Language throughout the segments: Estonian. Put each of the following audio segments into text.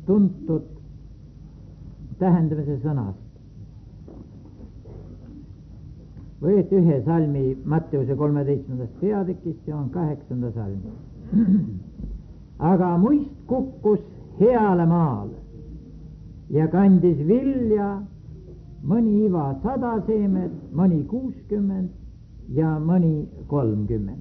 tuntud tähendamise sõnast. Võeti ühe salmi Matteuse 13. peatükist, see on 8. salm. Aga muist kukkus heale maale ja kandis vilja, mõni iva 100 seemet, mõni 60 ja mõni 30.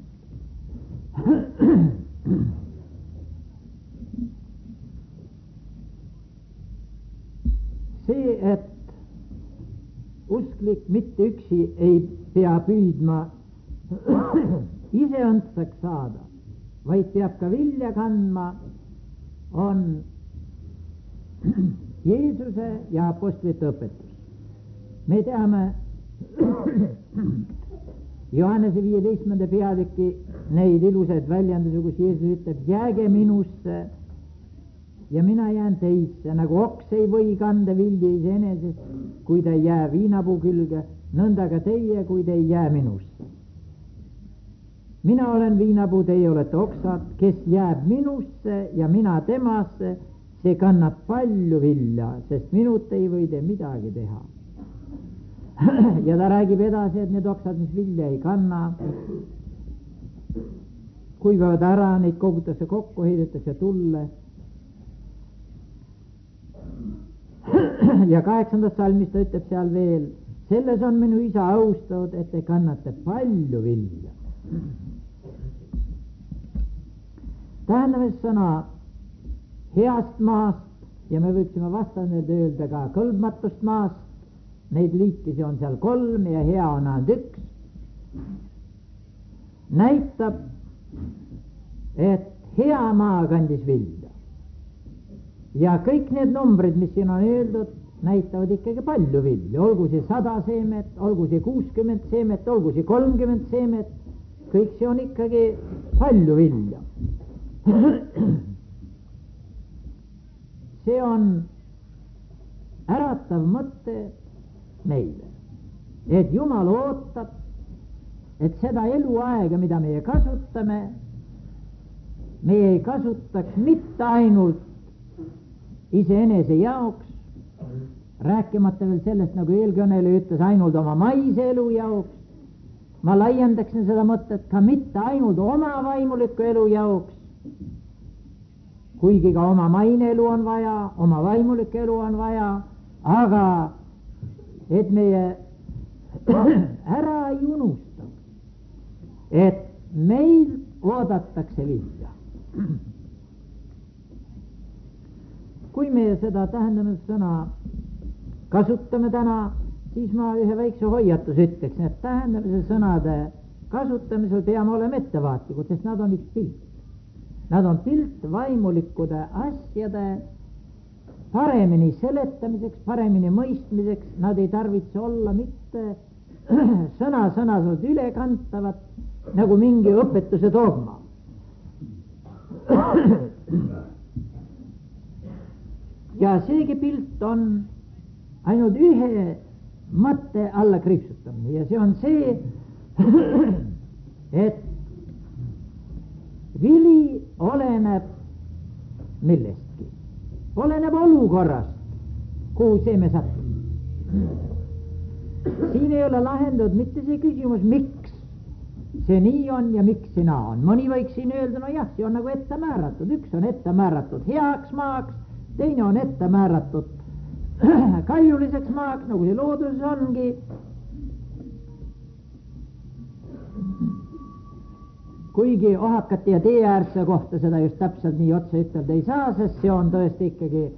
See, et usklik mitte üksi ei pea püüdma ise õndsaks saada, vaid peab ka vilja kandma, on Jeesuse ja apostlite õpetus. Me teame Johannese 15. peatüki neid ilusaid väljendusi, kus Jeesus ütleb, jääge minusse ja mina jään teisse, nagu oks ei või kanda vilja iseenesest, kui ta ei jää viinapuu külge, nõnda ka teie, kui te ei jää minusse. Mina olen viinapuu, teie olete oksad, kes jääb minusse ja mina temasse, see kannab palju vilja, sest minut ei või te midagi teha. Ja ta räägib edasi, et need oksad, mis vilja ei kanna, kuivavad ära, neid kogutakse kokku, heidetakse tulle. Ja 8. salmis ta ütleb seal veel, selles on minu isa austatud, et te kannate palju vilja. Tähendamist sõna heast maast ja me võiksime vastavalt öelda ka kõlbmatust maast, neid liikisi on seal 3 ja hea on ainult 1, näitab, et hea maa kandis vilja. Ja kõik need numbrid, mis siin on öeldud, näitavad ikkagi palju vilja, olgu see 100 seemet, olgu see 60 seemet, olgu see 30 seemet, kõik see on ikkagi palju vilja. See on äratav mõte meile, et Jumal ootab, et seda eluaega, mida meie kasutame, meie ei kasutaks mitte ainult iseenese jaoks, rääkimata veel sellest, nagu eelkõneleja ütles, ainult oma maise elu jaoks. Ma laiendaksin seda mõtet ka mitte ainult oma vaimuliku elu jaoks, kuigi ka oma maine elu on vaja, oma vaimulik elu on vaja, aga et meie ära ei unusta, et meil oodatakse vilja. Kui me seda tähendamise sõna kasutame täna, siis ma ühe väikse hoiatus ütleksin, et tähendamise sõnade kasutamisel peame olema ettevaatlikud, sest nad on üks pilt. Nad on pilt vaimulikkude asjade paremini seletamiseks, paremini mõistmiseks, nad ei tarvitse olla mitte sõna-sõnaselt ülekantavad nagu mingi õpetuse dogma. Ja seegi pilt on ainult ühe mõtte alla kriipsutamine ja see on see, et vili oleneb millestki, oleneb olukorrast, kuhu see me sattume. Siin ei ole lahendatud mitte see küsimus, miks see nii on ja miks see naa on. Mõni võiks siin öelda, no jah, see on nagu ette määratud, üks on ette määratud heaks maaks, teine on ette määratud kaljuliseks maaks, nagu see looduses ongi. Kuigi ohakate ja teeäärse kohta seda just täpselt nii otse ütelda ei saa, sest see on tõesti ikkagi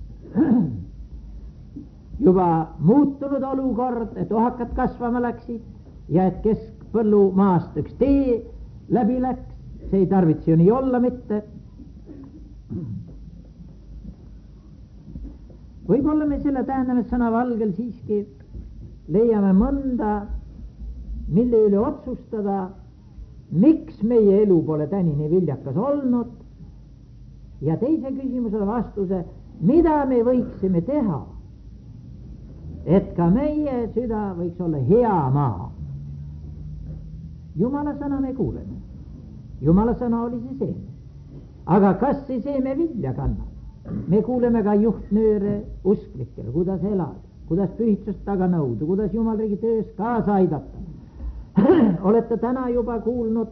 juba muutunud olukord, et ohakad kasvama läksid ja et keskpõllumaast üks tee läbi läks, see ei tarvitse ju nii olla mitte. Võib-olla me selle tähendamissõna valgel siiski leiame mõnda, mille üle otsustada, miks meie elu pole tänini viljakas olnud ja teise küsimusele vastuse, mida me võiksime teha, et ka meie süda võiks olla hea maa. Jumala sõna me kuuleme. Jumala sõna oli see seeme. Aga kas see seeme vilja kannab? me kuuleme ka juhtnööre usklikele, kuidas elada, kuidas pühitsust taga nõuda, kuidas Jumalriigi töös kaasa aidata. Olete täna juba kuulnud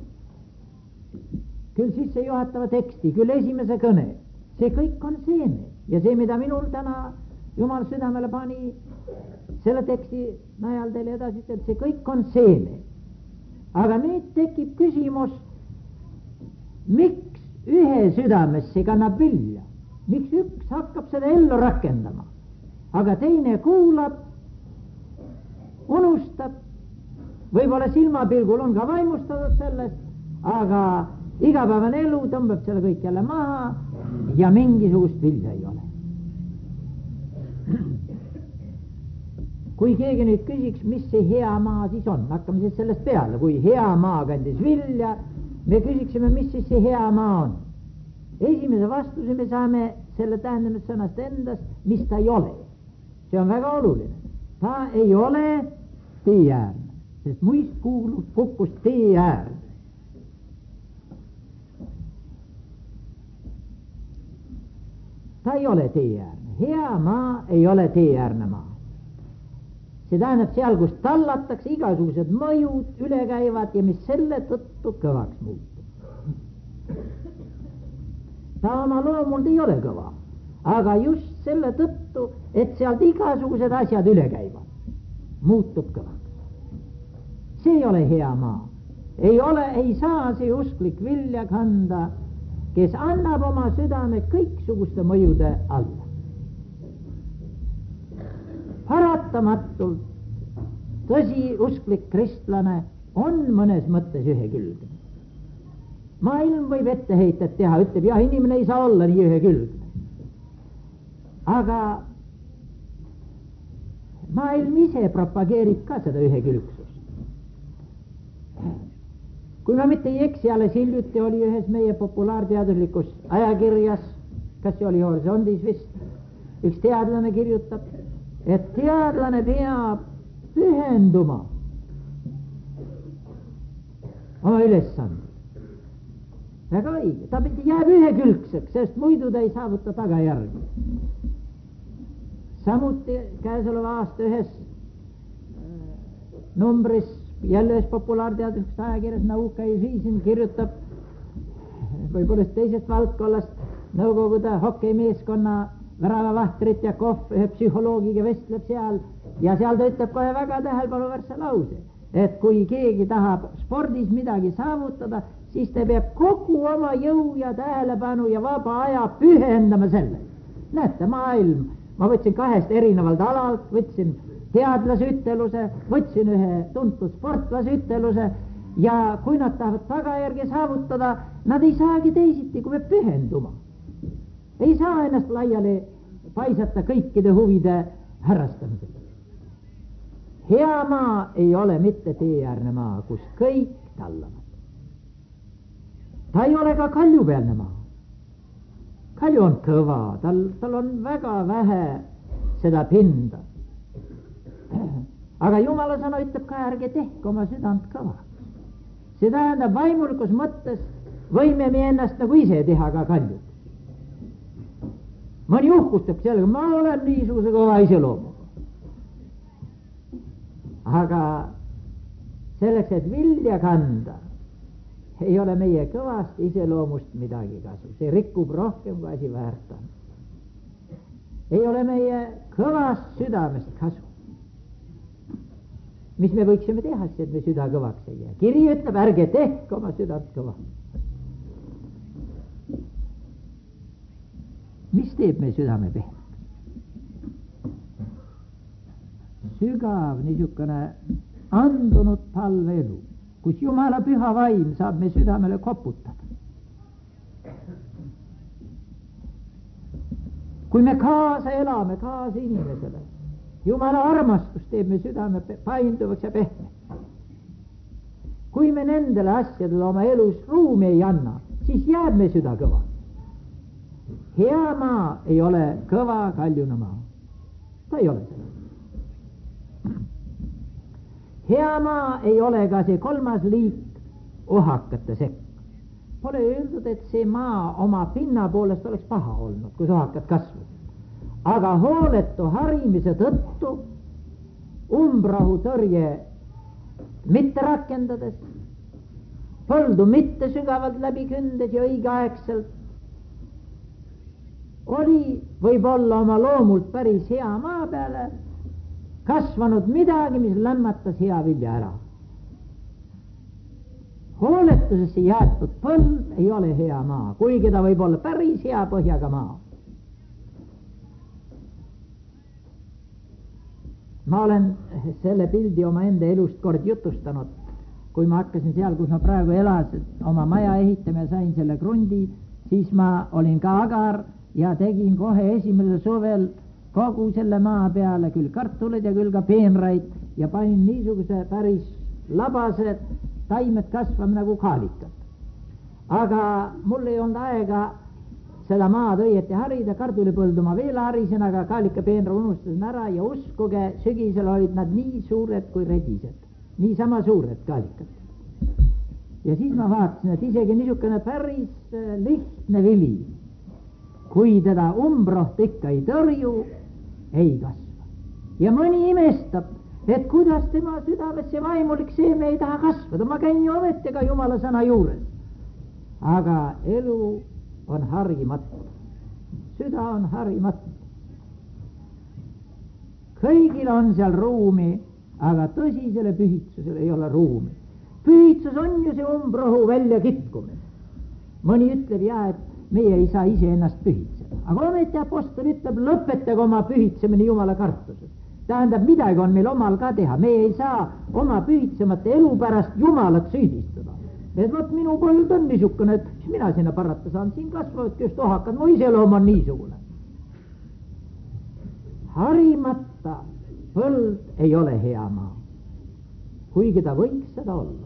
küll sissejuhatava teksti, küll esimese kõne. See kõik on seeme ja see, mida minul täna Jumal südamele pani selle teksti najal teile edasi ütelda, see kõik on seeme. Aga nüüd tekib küsimus, miks ühe südamesse kannab vilja, miks üks hakkab seda ellu rakendama, aga teine kuulab, unustab, võib-olla silmapilgul on ka vaimustatud sellest, aga igapäevane elu tõmbab selle kõik jälle maha ja mingisugust vilja ei ole. Kui keegi nüüd küsiks, mis see hea maa siis on, hakkame siis sellest peale, kui hea maa kandis vilja, me küsiksime, mis siis see hea maa on. Esimese vastuse me saame selle tähendamissõnast endast, mis ta ei ole. See on väga oluline. Ta ei ole teeäärne, sest muist kukkus teeäärne. Ta ei ole teeäärne. Hea maa ei ole teeäärne maa. See tähendab seal, kus tallatakse, igasugused mõjud üle käivad ja mis selle tõttu kõvaks muutub. Ta oma loomult ei ole kõva, aga just selle tõttu, et sealt igasugused asjad üle käivad, muutub kõvaks. See ei ole hea maa. Ei saa see usklik vilja kanda, kes annab oma südame kõiksuguste mõjude alla. Paratamatult tõsi usklik kristlane on mõnes mõttes ühekülgne. Maailm võib etteheited teha, ütleb, jah, inimene ei saa olla nii ühekülgne. Aga maailm ise propageerib ka seda ühekülgsust. Kui ma mitte ei eksi, alles hiljuti oli ühes meie populaarteaduslikus ajakirjas, kas see oli Horisondis vist, üks teadlane kirjutab, et teadlane peab pühenduma oma ülesande. Väga õige, ta jääb ühekülgseks, sest muidu ta ei saavuta tagajärgi. Samuti käesoleva aasta ühes numbris, jälle ühes populaarteaduslikus ajakirjas Nauka ja Žižin kirjutab võib-olla teisest valdkonnast Nõukogude hokeimeeskonna väravavahtrit ja Kohv ühe psühholoogiga vestleb seal ja seal ta ütleb kohe väga tähelepanuväärse lause, et kui keegi tahab spordis midagi saavutada, siis ta peab kogu oma jõu ja tähelepanu ja vaba aja pühendama selle. Näete, maailm, ma võtsin 2 erinevalt alalt, võtsin teadlase üteluse, võtsin ühe tuntud sportlase üteluse ja kui nad tahavad tagajärgi saavutada, nad ei saagi teisiti, kui peab pühenduma. Ei saa ennast laiali paisata kõikide huvide harrastamisele. Hea maa ei ole mitte teeäärne maa, kus kõik tallavad. Ta ei ole ka kaljupealne maa. Kalju on kõva, tal on väga vähe seda pinda. Aga Jumala sõna ütleb ka, ärge tehke oma südant kõvaks. See tähendab, vaimulikus mõttes võime me ennast nagu ise teha ka kaljuks. Mõni uhkustab sellega, ma olen niisuguse kõva iseloomuga. Aga selleks, et vilja kanda, ei ole meie kõvast iseloomust midagi kasu. See rikub rohkem, kui asi väärt on. Ei ole meie kõvast südamest kasu. Mis me võiksime teha, et me süda kõvaks ei jää? Kiri ütleb, ärge tehke oma südant kõvaks. Mis teeb meie südame pehmeks? Sügav niisugune andunud palveelu, kus Jumala püha vaim saab meie südamele koputada. Kui me kaasa elame, kaasa inimesele, Jumala armastus teeb meie südame painduvaks ja pehmeks. Kui me nendele asjadele oma elus ruumi ei anna, siis jääb meie süda kõva. Hea maa ei ole kõva kaljuna maa. Ta ei ole seda. Hea maa ei ole ka see 3. liik ohakate sekk. pole öeldud, et see maa oma pinna poolest oleks paha olnud, kui sohakad kasvavad. Aga hooletu harimise tõttu, umbrahutõrje mitte rakendades, põldu mitte sügavalt läbi kündes ja õigeaegselt, oli võib-olla oma loomult päris hea maa peale kasvanud midagi, mis lämmatas hea vilja ära. Hooletusesse jäetud põld ei ole hea maa, kuigi ta võib olla päris hea põhjaga maa. Ma olen selle pildi oma enda elust kord jutustanud, kui ma hakkasin seal, kus ma praegu elasin, oma maja ehitama ja sain selle krundi, siis ma olin ka agar ja tegin kohe esimesel suvel kogu selle maa peale küll kartuleid ja küll ka peenraid ja panin niisuguse päris labased taimed kasvama nagu kaalikad. Aga mul ei olnud aega seda maad õieti harida, kartulipõldu ma veel harisin, aga kaalika peenra unustasin ära ja uskuge, sügisel olid nad nii suured kui redised, niisama suured kaalikad. Ja siis ma vaatasin, et isegi niisugune päris lihtne vili, kui teda umbroht ikka ei tõrju, ei kasva. Ja mõni imestab, et kuidas tema südames see vaimulik seeme ei taha kasvada, ma käin ju ometi ka Jumala sõna juures. Aga elu on harimatu, süda on harimatu. Kõigil on seal ruumi, aga tõsisele pühitsusele ei ole ruumi. Pühitsus on ju see umbrohu välja kitkumine. Mõni ütleb et meie ei saa ise ennast pühitseda, aga ometi apostel ütleb, lõpetage oma pühitsemine Jumala kartuses. Tähendab, midagi on meil omal ka teha, meie ei saa oma pühitsemata elu pärast Jumalat süüdistada. Et vot minu põld on niisugune, et mis mina sinna parata saan, siin kasvavadki just ohakad, mu iseloom on niisugune. Harimata põld ei ole hea maa, kuigi ta võiks seda olla.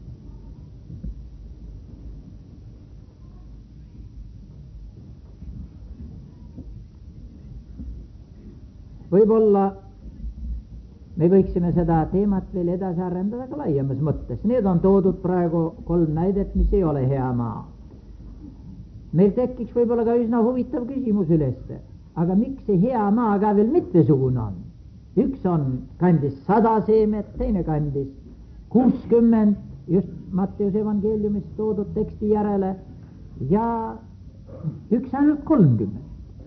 Võib-olla me võiksime seda teemat veel edasi arendada ka laiemas mõttes. Need on toodud praegu 3 näidet, mis ei ole hea maa. Meil tekiks võib-olla ka üsna huvitav küsimus ülesse, aga miks see hea maa ka veel mitmesugune on? Üks on kandis 100 seemet, teine kandis 60, just Matteuse evangeeliumist toodud teksti järele, ja üks ainult 30.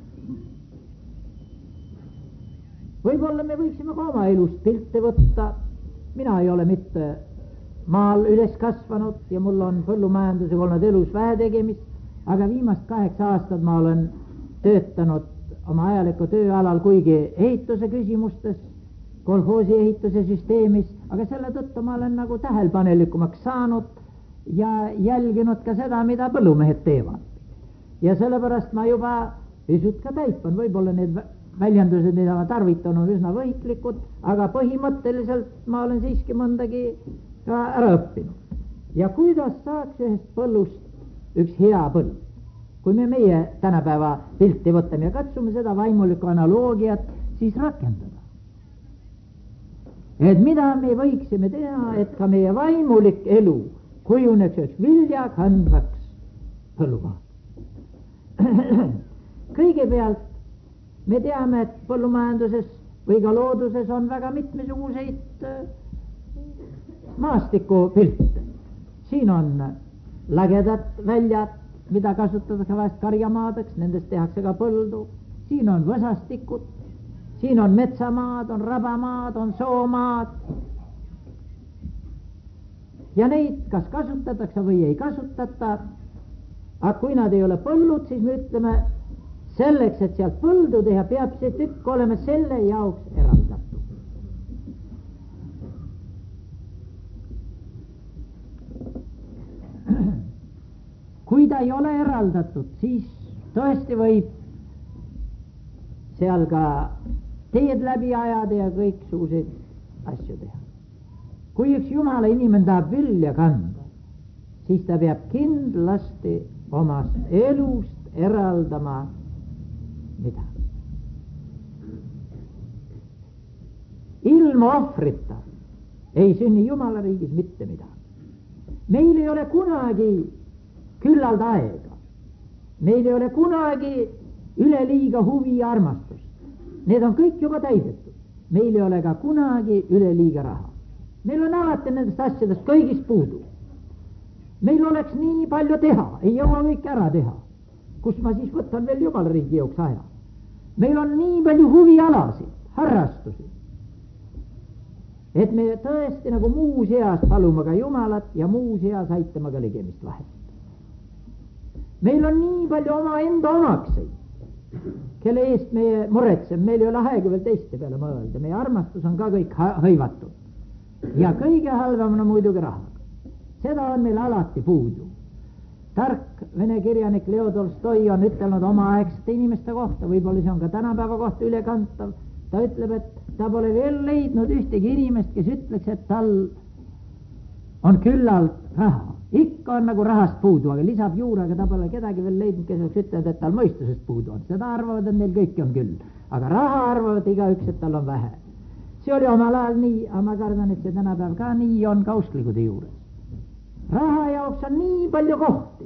Võib-olla me võiksime ka oma elust pilte võtta. Mina ei ole mitte maal üles kasvanud ja mul on põllumajandusega olnud elus vähe tegemist, aga viimast 8 aastat ma olen töötanud oma ajaliku tööalal, kuigi ehituse küsimustes, kolhoosi ehituse süsteemis, aga selle tõttu ma olen nagu tähelepanelikumaks saanud ja jälginud ka seda, mida põllumehed teevad. Ja sellepärast ma juba pisut ka täipan, võib-olla need väljendused, mida ma tarvitan, on üsna võiklikud, aga põhimõtteliselt ma olen siiski mõndagi ka ära õppinud. Ja kuidas saaks ühest põllust üks hea põld? Kui me meie tänapäeva pilti võtame ja katsume seda vaimulikku analoogiat siis rakendada. Et mida me võiksime teha, et ka meie vaimulik elu kujuneks üks vilja kandvaks põllumaad. Kõigepealt me teame, et põllumajanduses või ka looduses on väga mitmesuguseid maastikupilte. Siin on lagedad väljad, mida kasutatakse vahest karjamaadeks, nendest tehakse ka põldu. Siin on võsastikud, siin on metsamaad, on rabamaad, on soomaad. Ja neid kas kasutatakse või ei kasutata, aga kui nad ei ole põllud, siis me ütleme, selleks, et sealt põldu teha, peab see tükk olema selle jaoks eraldatud. Kui ta ei ole eraldatud, siis tõesti võib seal ka teed läbi ajada ja kõiksuguseid asju teha. Kui üks Jumala inimene tahab vilja kanda, siis ta peab kindlasti omast elust eraldama mida? Ilma ohvrita ei sünni Jumala riigis mitte midagi. Meil ei ole kunagi küllalt aega. Meil ei ole kunagi üleliiga huvi ja armastust. Need on kõik juba täidetud. Meil ei ole ka kunagi üleliiga raha. Meil on alati nendest asjadest kõigist puudu. Meil oleks nii palju teha, ei jõua kõik ära teha. Kus ma siis võtan veel Jumala riigi jooks aja? Meil on nii palju huvialasid, harrastusi, et me tõesti nagu muus eas palume ka Jumalat ja muus eas aitame ka ligemist vahest. Meil on nii palju oma enda omakseid, kelle eest meie muretseme, meil ei ole aega veel teiste peale mõelda, meie armastus on ka kõik hõivatud. Ja kõige halvem on muidugi raha. Seda on meil alati puudu. Tark vene kirjanik Leo Tolstoi on ütelnud omaaegsete inimeste kohta, võib-olla see on ka tänapäeva kohta ülekantav. Ta ütleb, et ta pole veel leidnud ühtegi inimest, kes ütleks, et tal on küllalt raha. Ikka on nagu rahast puudu, aga lisab juurde, aga ta pole kedagi veel leidnud, kes oleks ütelnud, et tal mõistusest puudu on. Seda arvavad, et neil kõiki on küll. Aga raha arvavad igaüks, et tal on vähe. See oli omal ajal nii, aga ma kardan, et see tänapäev ka nii on ka usklikude juures. Raha jaoks on nii palju kohti,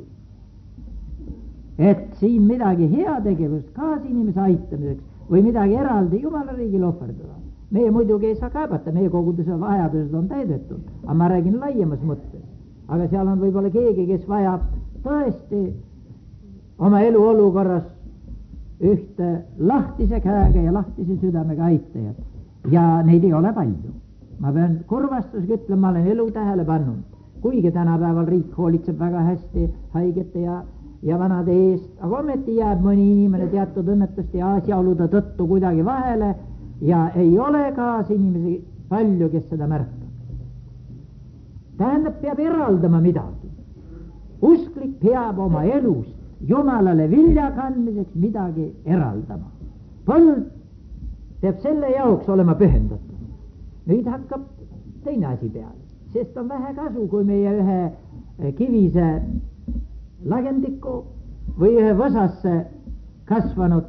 et siin midagi heategevust kaasinimese aitamiseks või midagi eraldi Jumala riigile ohverdada. Meie muidugi ei saa kaebata, meie koguduse vajadused on täidetud, aga ma räägin laiemas mõttes. Aga seal on võib-olla keegi, kes vajab tõesti oma elu olukorras ühte lahtise käega ja lahtise südamega aitajat. Ja neid ei ole palju. Ma pean kurvastusega ütlema, ma olen elu tähele pannud. Kuigi tänapäeval riik hoolitseb väga hästi haigete ja vanade eest, aga ometi jääb mõni inimene teatud õnnetuste ja asjaolude tõttu kuidagi vahele ja ei ole kaasinimesi palju, kes seda märkab. Tähendab, peab eraldama midagi. Usklik peab oma elust Jumalale vilja kandmiseks midagi eraldama. Põld peab selle jaoks olema pühendatud. Nüüd hakkab teine asi peale. Sest on vähe kasu, kui meie ühe kivise lagendiku või ühe võsasse kasvanud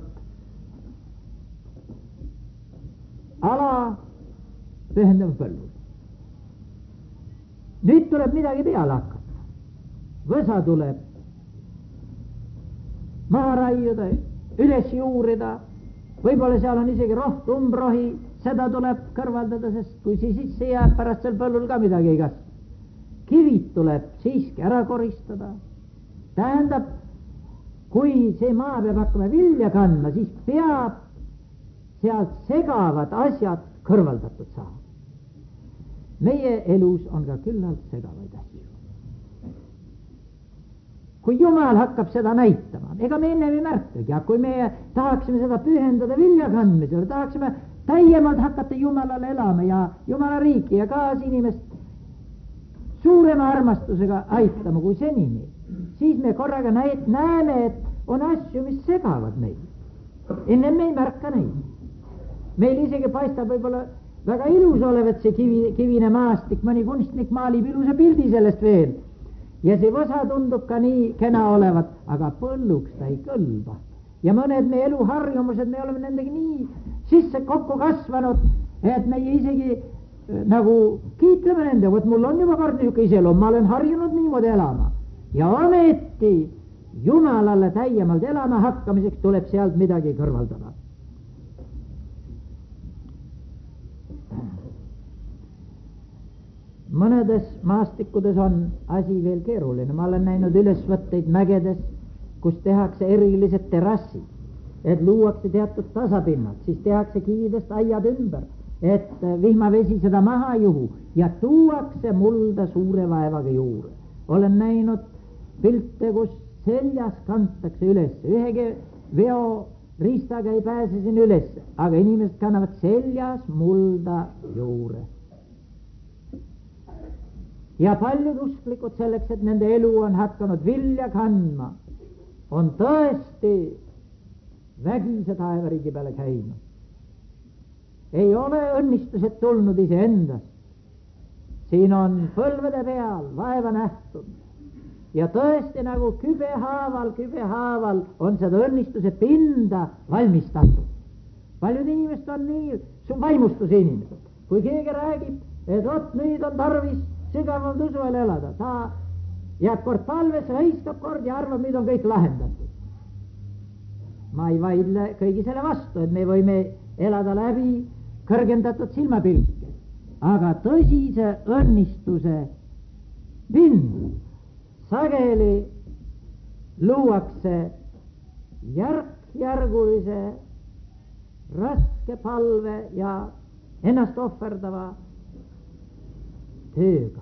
ala pühendame põllule. Nüüd tuleb midagi peale hakata. Võsa tuleb maha raiuda, üles juurida, võib-olla seal on isegi rohtu umbrohi, seda tuleb kõrvaldada, sest kui see sisse jääb, pärast seal põllul ka midagi ei kasva. Kivid tuleb siiski ära koristada. Tähendab, kui see maa peab hakkama vilja kandma, siis peab sealt segavad asjad kõrvaldatud saama. Meie elus on ka küllalt segavaid asju. Kui Jumal hakkab seda näitama, ega me enne ei märkagi, ja kui meie tahaksime seda pühendada vilja kandmisele, tahaksime täiemalt hakata Jumalale elama ja Jumala riiki ja kaasinimest suurema armastusega aitama kui senini, siis me korraga näeme, et on asju, mis segavad meid. Enne me ei märka neid. Meil isegi paistab võib-olla väga ilus olevat see kivine maastik, mõni kunstnik maalib ilusa pildi sellest veel. Ja see võsa tundub ka nii kena olevat, aga põlluks ta ei kõlba. Ja mõned meie eluharjumused, me oleme nendega nii sisse kokku kasvanud, et meie isegi nagu kiitleme nende, võt mul on juba kord niisugune iseloom, ma olen harjunud niimoodi elama. Ja ometi Jumalale täiemalt elama hakkamiseks tuleb sealt midagi kõrvaldada. Mõnedes maastikudes on asi veel keeruline. Ma olen näinud ülesvõtteid mägedes, kus tehakse erilised terrassid, et luuakse teatud tasapinnad, siis tehakse kividest aiad ümber, et vihmavesi seda maha juhu ja tuuakse mulda suure vaevaga juurde. Olen näinud pilte, kus seljas kantakse üles, ühegi veo riistaga ei pääse siin üles, aga inimesed kannavad seljas mulda juurde. Ja paljud usklikud selleks, et nende elu on hakanud vilja kandma, on tõesti vägise taevariigi peale käinud. Ei ole õnnistused tulnud iseendast. Siin on põlvede peal vaeva nähtud ja tõesti nagu kübehaaval on seda õnnistuse pinda valmistatud. Paljud inimesed on nii vaimustuse inimesed. Kui keegi räägib, et nüüd on tarvis sügavalt usuel elada, ta ja kord palves hõiskab kord ja arvab, nüüd on kõik lahendatud. ma ei vaidle kõigi selle vastu, et me võime elada läbi kõrgendatud silmapilke, aga tõsise õnnistuse pind sageli luuakse järk-järgulise raske palve ja ennast ohverdava tööga.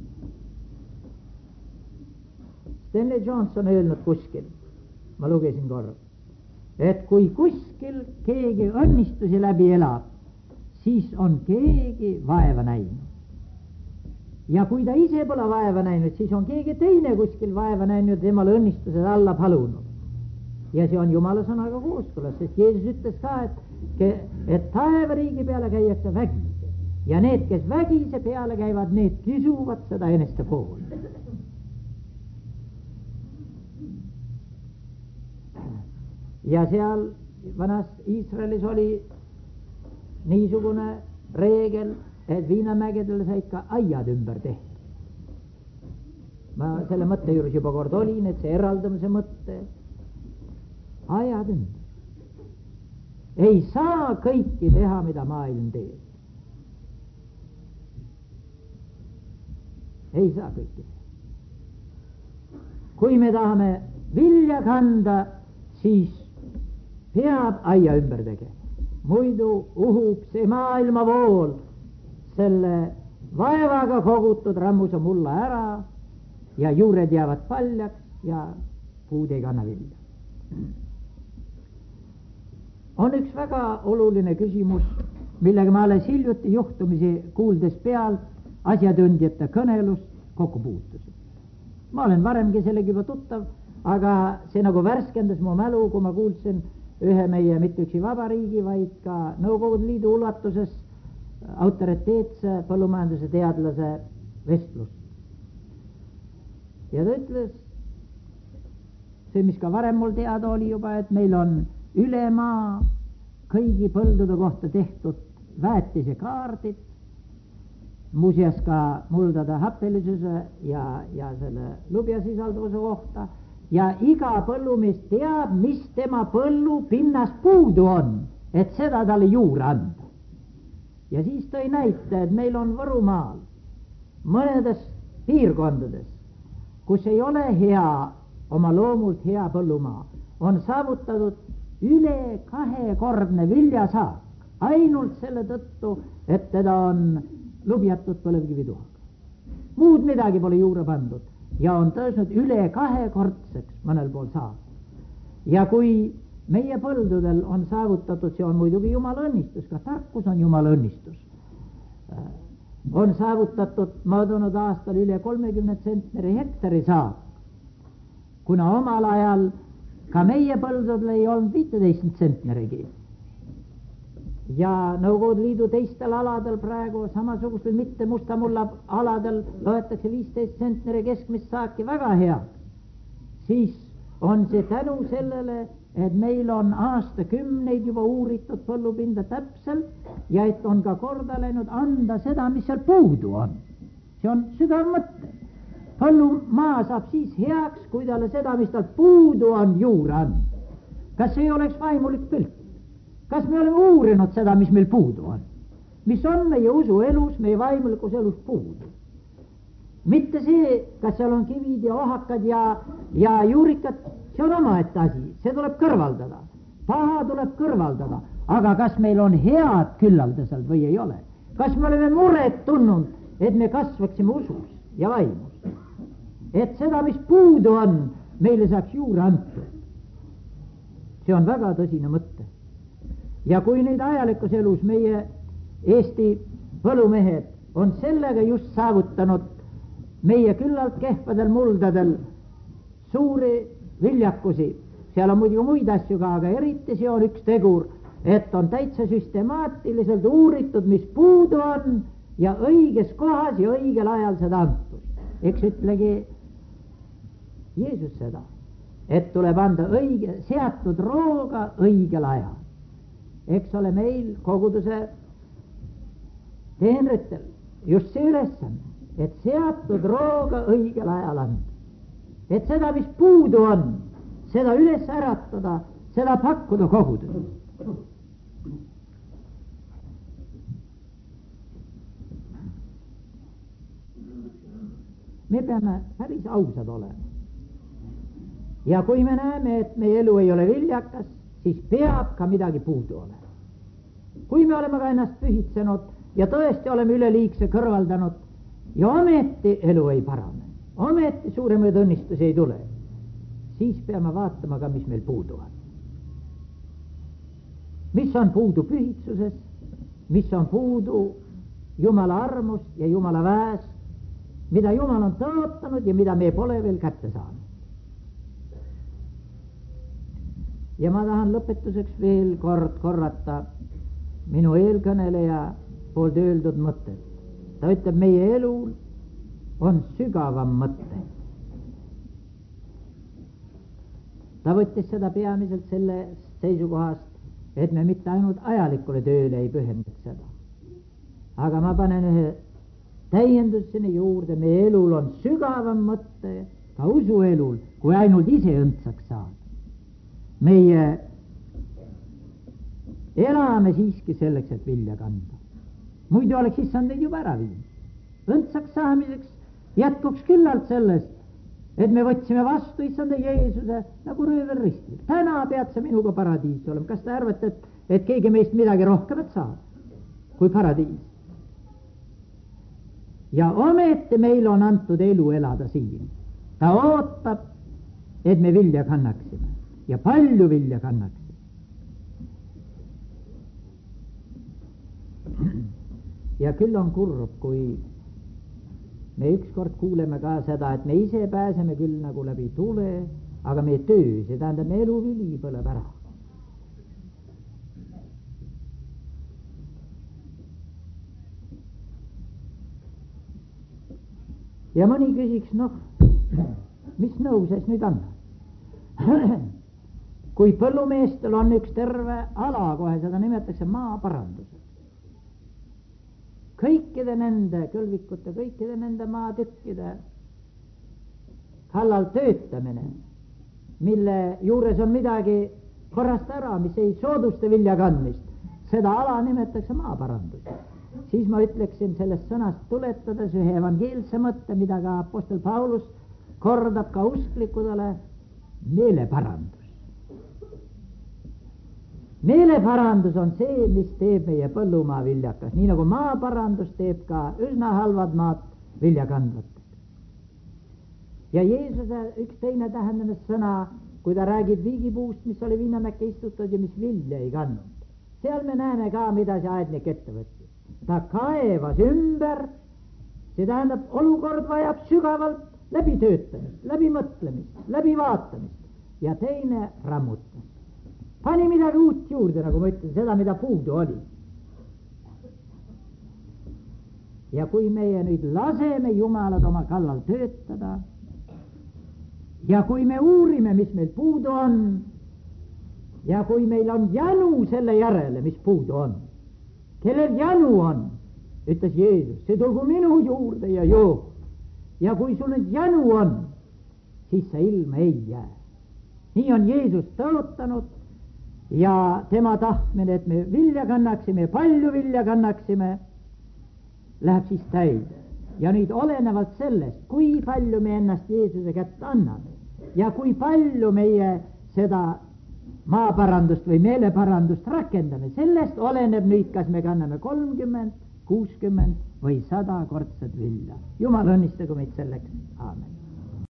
Stanley Johnson öelnud kuskil, ma lugesin korra, et kui kuskil keegi õnnistusi läbi elab, siis on keegi vaeva näinud. ja kui ta ise pole vaeva näinud, siis on keegi teine kuskil vaeva näinud, temale õnnistused alla palunud. ja see on Jumala sõnaga kooskõlas, sest Jeesus ütles ka, et taevariigi peale käiakse vägise ja need, kes vägise peale käivad, need kisuvad seda eneste poole. ja seal vanas Iisraelis oli niisugune reegel, et Viinamägedele said ka aiad ümber tehtud. ma selle mõtte juures juba kord olin, et see eraldamise mõte, aiad ümber. ei saa kõiki teha, mida maailm teeb. ei saa kõiki teha. kui me tahame vilja kanda, siis peab aia ümber tegema. muidu uhub see maailmavool selle vaevaga kogutud rammusa mulla ära ja juured jäävad paljaks ja puud ei kanna vilja. on üks väga oluline küsimus, millega ma alles hiljuti juhtumisi kuuldes pealt asjatundjate kõnelust kokku puutusin. ma olen varemgi sellega juba tuttav, aga see nagu värskendas mu mälu, kui ma kuulsin ühe meie mitte üksi vabariigi, vaid ka Nõukogude Liidu ulatuses autoriteetse põllumajanduse teadlase vestlust. ja ta ütles, see, mis ka varem mul teada oli juba, et meil on üle maa kõigi põldude kohta tehtud väetisekaardid, muuseas ka muldade happelisuse ja selle lubjasisalduvuse kohta, ja iga põllumees teab, mis tema põllu pinnast puudu on, et seda talle juurde anda. ja siis tõi näite, et meil on Võrumaal mõnedes piirkondades, kus ei ole hea, oma loomult hea põllumaa, on saavutatud üle 2-kordne viljasaak ainult selle tõttu, et teda on lubjatud põlevkivituhaga. muud midagi pole juurde pandud ja on tõusnud üle 2-kordseks mõnel pool saak. ja kui meie põldudel on saavutatud, see on muidugi Jumala õnnistus, ka tarkus on Jumala õnnistus, on saavutatud möödunud aastal üle 30 sentneri hektari saak, kuna omal ajal ka meie põldudel ei olnud 15 sentnerigi. ja Nõukogude Liidu teistel aladel praegu samasugustel mitte musta mulla aladel loetakse 15 sentneri keskmist saaki väga heaks, siis on see tänu sellele, et meil on aastakümneid juba uuritud põllupinda täpselt ja et on ka korda läinud anda seda, mis seal puudu on. see on sügav mõte. põllumaa saab siis heaks, kui talle seda, mis tal puudu on, juurde anda. kas ei oleks vaimulik pilt? kas me oleme uurinud seda, mis meil puudu on? mis on meie usuelus, meie vaimulikus elus puudu? mitte see, kas seal on kivid ja ohakad ja juurikad, see on omaette asi, see tuleb kõrvaldada. paha tuleb kõrvaldada, aga kas meil on head küllaldaselt või ei ole? kas me oleme muret tundnud, et me kasvaksime usus ja vaimus? et seda, mis puudu on, meile saaks juurde antud. see on väga tõsine mõte. ja kui nüüd ajalikus elus meie Eesti põllumehed on sellega just saavutanud meie küllalt kehvadel muldadel suuri viljakusi, seal on muidugi muid asju ka, aga eriti see on üks tegur, et on täitsa süstemaatiliselt uuritud, mis puudu on ja õiges kohas ja õigel ajal seda antud. eks ütlegi Jeesus seda, et tuleb anda seatud rooga õigel ajal. eks ole meil koguduse teenritel just see ülesanne, et seatud rooga õigel ajal anda. et seda, mis puudu on, seda üles äratada, seda pakkuda kogudusele. Me peame päris ausad olema. Ja kui me näeme, et meie elu ei ole viljakas, siis peab ka midagi puudu olema. Kui me oleme ka ennast pühitsenud ja tõesti oleme üleliigse kõrvaldanud ja ometi elu ei parane, ometi suuremaid õnnistusi ei tule, siis peame vaatama ka, mis meil puudu on. Mis on puudu pühitsuses, mis on puudu Jumala armust ja Jumala väest, mida Jumal on tõotanud ja mida me pole veel kätte saanud. Ja ma tahan lõpetuseks veel kord korrata minu eelkõneleja poolt öeldud mõtted. Ta ütleb, meie elul on sügavam mõte. Ta võttis seda peamiselt sellest seisukohast, et me mitte ainult ajalikule tööle ei pühendaks seda. Aga ma panen ühe täienduseni juurde, meie elul on sügavam mõte ka usuelul, kui ainult ise õndsaks saada. Meie elame siiski selleks, et vilja kanda. Muidu oleks issand neid juba ära viinud. Õndsaks saamiseks jätkuks küllalt sellest, et me võtsime vastu issanda Jeesuse nagu röövel ristil. Täna pead sa minuga paradiis olema. Kas te arvate, et keegi meist midagi rohkemat saab kui paradiis? Ja ometi meil on antud elu elada siin. Ta ootab, et me vilja kannaksime ja palju vilja kannaksime. Ja küll on kurb, kui me ükskord kuuleme ka seda, et me ise pääseme küll nagu läbi tule, aga meie töö, see tähendab, me eluvili põleb ära. Ja mõni küsiks, mis nõu ses nüüd annab? Kui põllumeestel on üks terve ala, kohe seda nimetatakse maaparanduseks. Kõikide nende kõlvikute, kõikide nende maatükkide kallal töötamine, mille juures on midagi korrast ära, mis ei soodusta vilja kandmist, seda ala nimetatakse maaparandus. Siis ma ütleksin sellest sõnast tuletades ühe evangeelse mõtte, mida ka apostel Paulus kordab ka usklikudele, meeleparandus. Meeleparandus on see, mis teeb meie põllumaa viljakas, nii nagu maaparandus teeb ka üsna halvad maad viljakandvateks. Ja Jeesuse üks teine tähendamissõna, kui ta räägib viigipuust, mis oli vinnamäkke istutud ja mis vilja ei kandnud. Seal me näeme ka, mida see aednik ette võttis. Ta kaevas ümber, see tähendab, olukord vajab sügavalt läbi töötamist, läbi mõtlemist, läbi vaatamist ja teine rammutas. Pani midagi uut juurde, nagu ma ütlen, seda, mida puudu oli. Ja kui meie nüüd laseme Jumalad oma kallal töötada ja kui me uurime, mis meil puudu on ja kui meil on janu selle järele, mis puudu on, kellel janu on, ütles Jeesus, see tulgu minu juurde ja joo. Ja kui sul nüüd janu on, siis sa ilma ei jää. Nii on Jeesus tõotanud ja tema tahtmine, et me vilja kannaksime, palju vilja kannaksime, läheb siis täide. Ja nüüd olenevalt sellest, kui palju me ennast Jeesuse kätte anname ja kui palju meie seda maaparandust või meeleparandust rakendame, sellest oleneb nüüd, kas me kanname 30, 60 või 100 kordset vilja. Jumal õnnistagu meid selleks. Aamen.